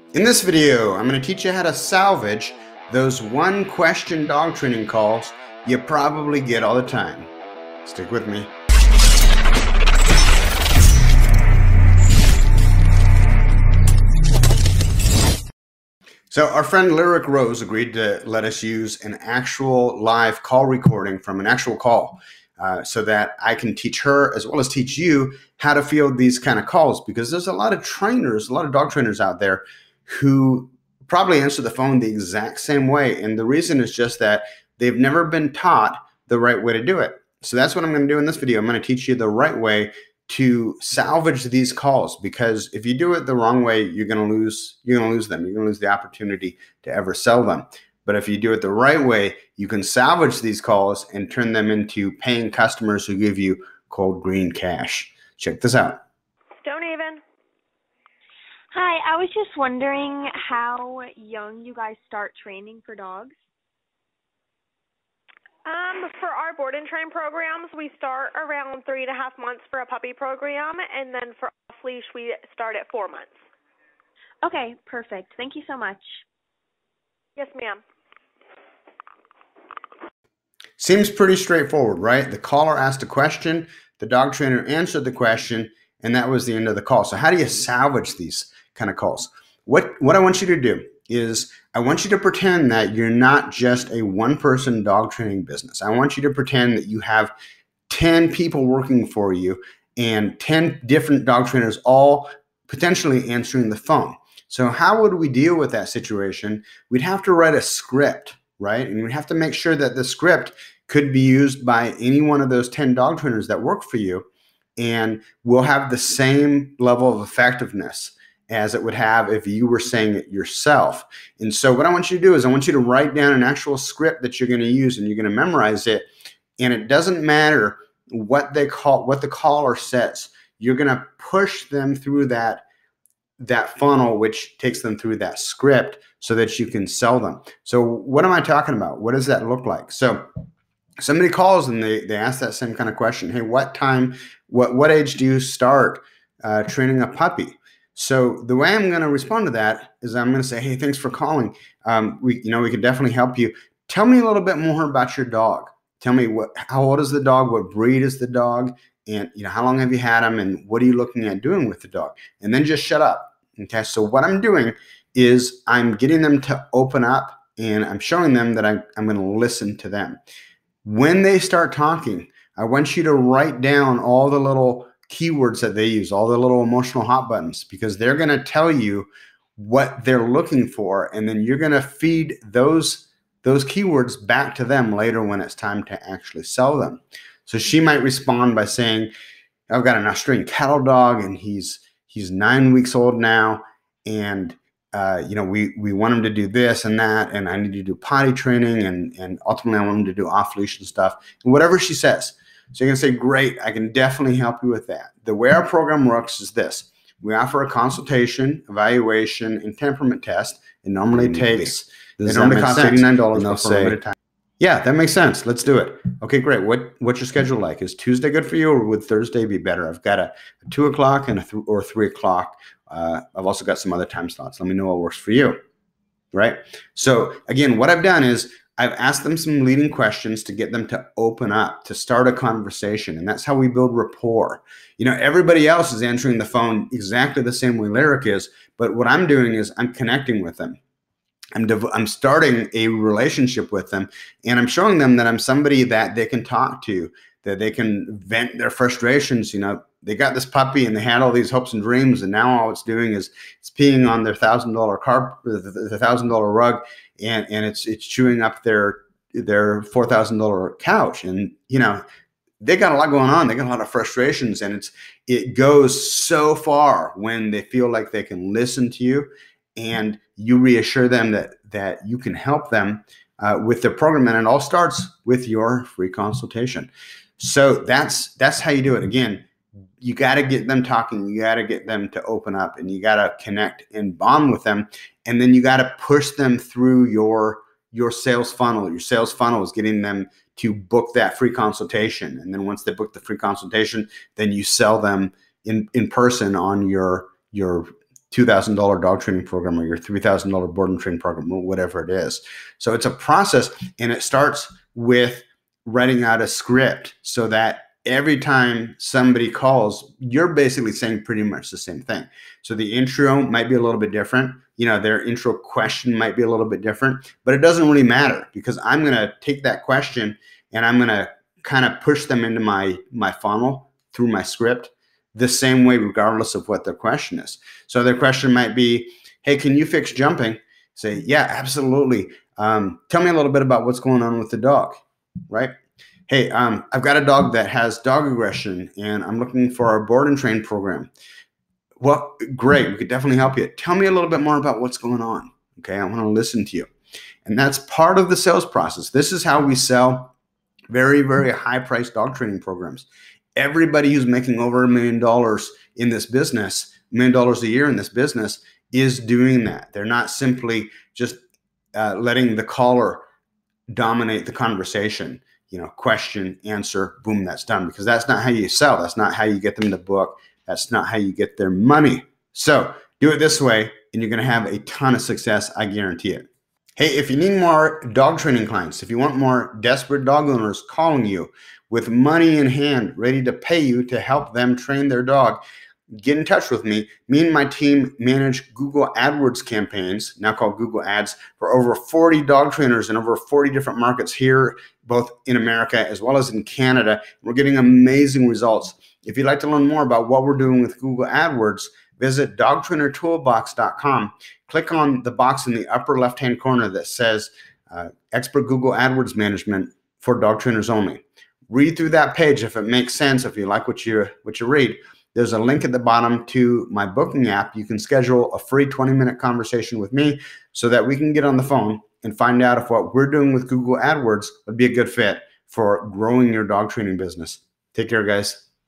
In this video, I'm going to teach you how to salvage those one-question dog training calls you probably get all the time. Stick with me. So our friend Lyric Rose agreed to let us use an actual live call recording from an actual call so that I can teach her as well as teach you how to field these kind of calls, because there's a lot of trainers, a lot of dog trainers out there who probably answer the phone the exact same way. And the reason is just that they've never been taught the right way to do it. So that's what I'm going to do in this video. I'm going to teach you the right way to salvage these calls, because if you do it the wrong way, you're going to lose them. You're going to lose the opportunity to ever sell them. But if you do it the right way, you can salvage these calls and turn them into paying customers who give you cold green cash. Check this out. Stonehaven. Hi, I was just wondering how young you guys start training for dogs. For our board and train programs, we start around 3.5 months for a puppy program, and then for off-leash, we start at 4 months. Okay, perfect. Thank you so much. Yes, ma'am. Seems pretty straightforward, right? The caller asked a question, the dog trainer answered the question, and that was the end of the call. So how do you salvage these kind of calls? What I want you to do is I want you to pretend that you're not just a one-person dog training business. I want you to pretend that you have 10 people working for you and 10 different dog trainers all potentially answering the phone. So how would we deal with that situation? We'd have to write a script, right? And we'd have to make sure that the script could be used by any one of those 10 dog trainers that work for you, and will have the same level of effectiveness as it would have if you were saying it yourself. And so what I want you to do is I want you to write down an actual script that you're going to use, and you're going to memorize it. And it doesn't matter what the caller says. You're going to push them through that funnel, which takes them through that script so that you can sell them. So what am I talking about? What does that look like? So somebody calls and they ask that same kind of question. Hey, what age do you start training a puppy? So the way I'm going to respond to that is I'm going to say, hey, thanks for calling. We can definitely help you. Tell me a little bit more about your dog. Tell me how old is the dog? What breed is the dog? And how long have you had him? And what are you looking at doing with the dog? And then just shut up. Okay. So what I'm doing is I'm getting them to open up, and I'm showing them that I'm going to listen to them. When they start talking, I want you to write down all the little keywords that they use, all the little emotional hot buttons, because they're going to tell you what they're looking for, and then you're going to feed those keywords back to them later when it's time to actually sell them. So she might respond by saying, I've got an Australian cattle dog, and he's 9 weeks old now, and we want him to do this and that, and I need to do potty training, and ultimately I want him to do off leash and stuff, and whatever she says. So you're going to say, great, I can definitely help you with that. The way our program works is this. We offer a consultation, evaluation, and temperament test. It normally costs $89 and they'll say, yeah, that makes sense. Let's do it. Okay, great. What's your schedule like? Is Tuesday good for you, or would Thursday be better? I've got a 2 o'clock and or 3 o'clock. I've also got some other time slots. Let me know what works for you, right? So again, what I've done is I've asked them some leading questions to get them to open up, to start a conversation. And that's how we build rapport. Everybody else is answering the phone exactly the same way Lyric is, but what I'm doing is I'm connecting with them. I'm starting a relationship with them, and I'm showing them that I'm somebody that they can talk to, that they can vent their frustrations. They got this puppy and they had all these hopes and dreams, and now all it's doing is it's peeing on their $1,000 carpet, the $1,000 rug, and it's chewing up their $4,000 couch. And they got a lot going on. They got a lot of frustrations, and it goes so far when they feel like they can listen to you, and you reassure them that you can help them with their program. And it all starts with your free consultation. So that's how you do it. Again, you got to get them talking. You got to get them to open up, and you got to connect and bond with them. And then you got to push them through your sales funnel. Your sales funnel is getting them to book that free consultation. And then once they book the free consultation, then you sell them in person on your $2,000 dog training program or your $3,000 board and train program or whatever it is. So it's a process, and it starts with writing out a script so that every time somebody calls, you're basically saying pretty much the same thing. So the intro might be a little bit different. Their intro question might be a little bit different, but it doesn't really matter because I'm going to take that question and I'm going to kind of push them into my funnel through my script the same way, regardless of what their question is. So their question might be, hey, can you fix jumping? Say, yeah, absolutely. Tell me a little bit about what's going on with the dog, right? Hey, I've got a dog that has dog aggression and I'm looking for our board and train program. Well, great. We could definitely help you. Tell me a little bit more about what's going on. Okay. I want to listen to you. And that's part of the sales process. This is how we sell very, very high priced dog training programs. Everybody who's making over $1 million in this business, $1 million a year in this business, is doing that. They're not simply just letting the caller dominate the conversation. Question, answer, boom, that's done. Because that's not how you sell. That's not how you get them to book. That's not how you get their money. So do it this way, and you're going to have a ton of success. I guarantee it. Hey, if you need more dog training clients, if you want more desperate dog owners calling you with money in hand, ready to pay you to help them train their dog, get in touch with me. Me and my team manage Google AdWords campaigns, now called Google Ads, for over 40 dog trainers in over 40 different markets here, both in America as well as in Canada. We're getting amazing results. If you'd like to learn more about what we're doing with Google AdWords, visit dogtrainertoolbox.com. Click on the box in the upper left-hand corner that says Expert Google AdWords Management for Dog Trainers Only. Read through that page if it makes sense, if you like what you read. There's a link at the bottom to my booking app. You can schedule a free 20-minute conversation with me so that we can get on the phone and find out if what we're doing with Google AdWords would be a good fit for growing your dog training business. Take care, guys.